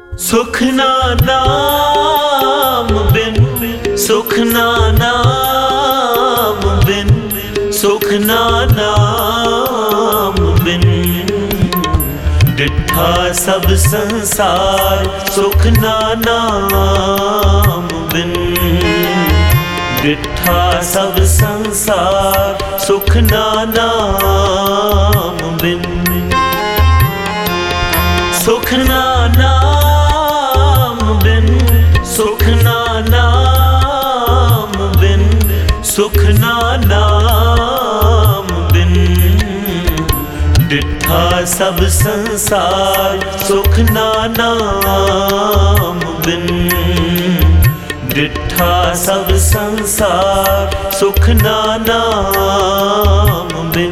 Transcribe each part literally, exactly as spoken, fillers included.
सुख ना नाम बिन, सुख ना नाम बिन, सुख ना नाम बिन। डिठा सब संसार सुख ना नाम बिन। डिठा सब संसार सुख ना नाम बिन। सुख ना नाम बिन, सुख ना नाम बिन, सुख ना नाम बिन। डिठा सब संसार सुख ना नाम बिन। डिठा सब संसार सुख ना नाम बिन।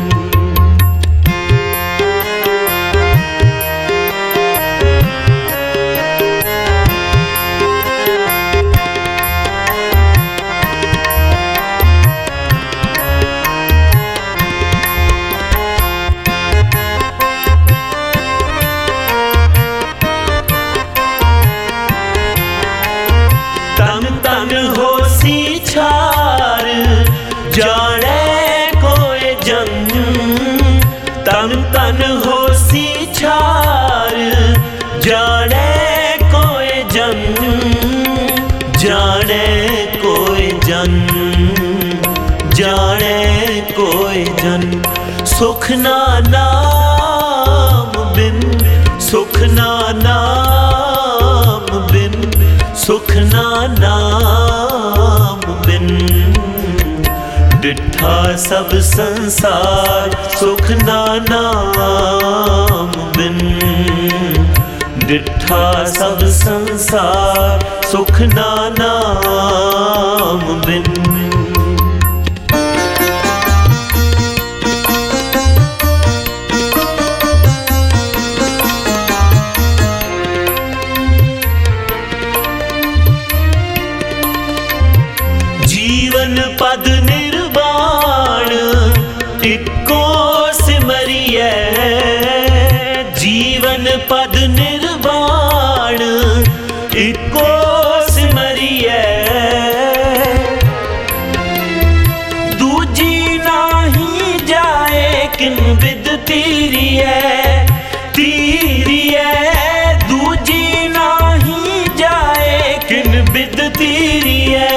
जाने कोई जन तन तन होसी छार। जाने कोई जन, जाने कोई जन, जाने कोई जन। सुख ना नाम बिन, सुख ना नाम बिन, सुख ना नाम बिन। डिठा सब संसार सुख ना नाम बिन। डिठा सब संसार सुख ना नाम बिन। जीवन पद निर्वाण इको सिमरिए। जीवन पद निर्वाण इको सिमरिए। दूजी नाही जाए किन विद तीरिए, तीरिए। दूजी नाही जाए किन विद तीरिए।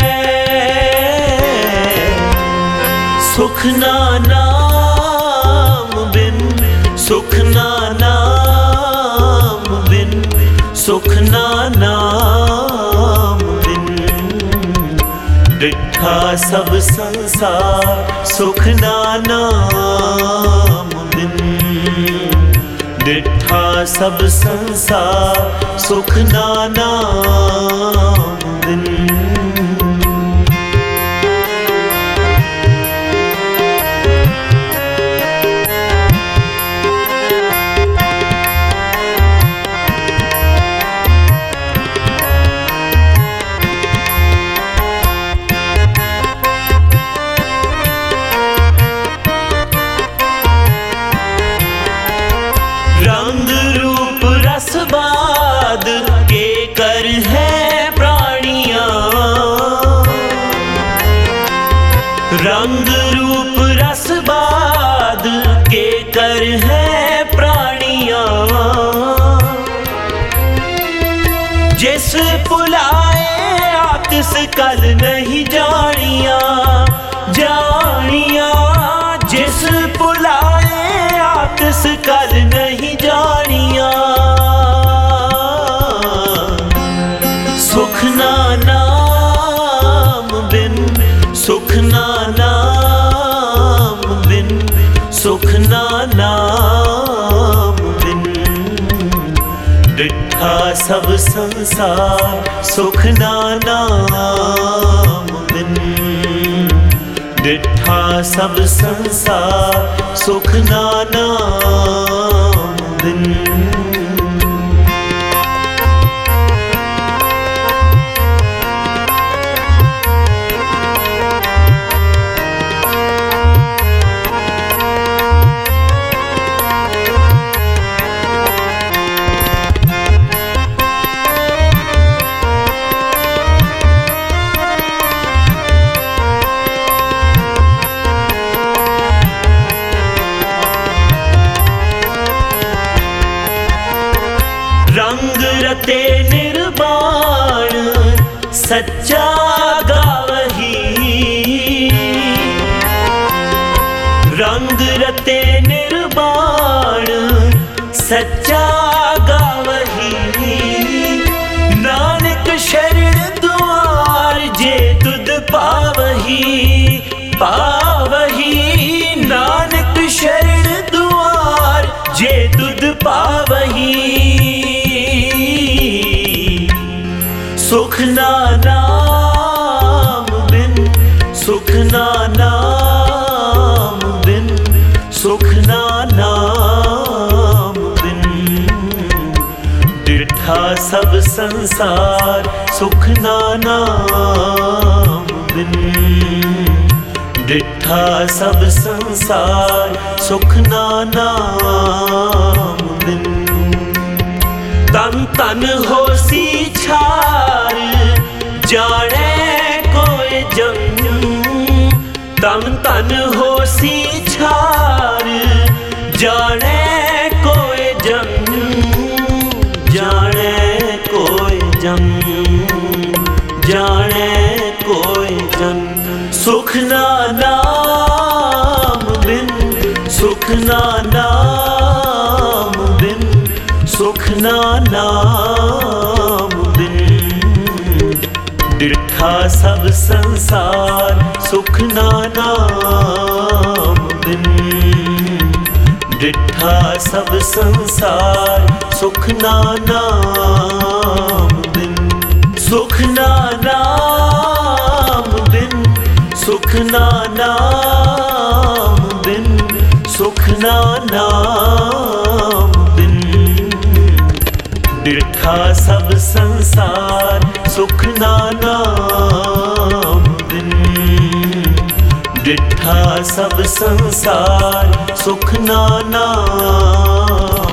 सुख ना नाम बिन, सुख ना नाम बिन, सुख ना नाम बिन। डिठा सब संसार सुख ना नाम बिन। डिठा सब संसार सुख ना नाम बिन। रंग रूप रसवाद के कर है प्राणियां। रंग रूप रसवाद के कर है प्राणियां। जिस पुलाए आतिश कल नहीं जानिया, जानिया। जिस पुलाए आतिश कल नहीं जानिया। सुख ना नाम बिन, सुख ना नाम बिन, सुख ना नाम बिन। डिठा सब संसार सुख ना नाम बिन। डिठा सब संसार सुख ना नाम बिन। रंग रते निर्वाण सच्चा गावही, रंग रते निर्वाण सच्चा गावही। नानक शरण द्वार जे तुद पावही, पावही। नानक शरण द्वार जे तुद पावही। सुख ना नाम बिन, सुख ना नाम बिन, सुख ना नाम बिन। डिठा सब संसार सुख ना नाम बिन, डिठा सब संसार सुख ना नाम बिन। तन तन होसी छार जाने कोई जन, तन तन होसी छार जाने कोई जन, जाने कोई जन, जाने कोई जन। सुख ना नाम बिन, सुख ना नाम बिन, सुख ना नाम बिन। डिठा सब संसार सुख ना नाम बिन, डिठा सब संसार सुख ना नाम बिन। सुख ना नाम बिन, सुख ना नाम बिन, सुख ना नाम बिन। डिठा सब संसार सुख ना नाम बिन, डिठा सब संसार सुख ना नाम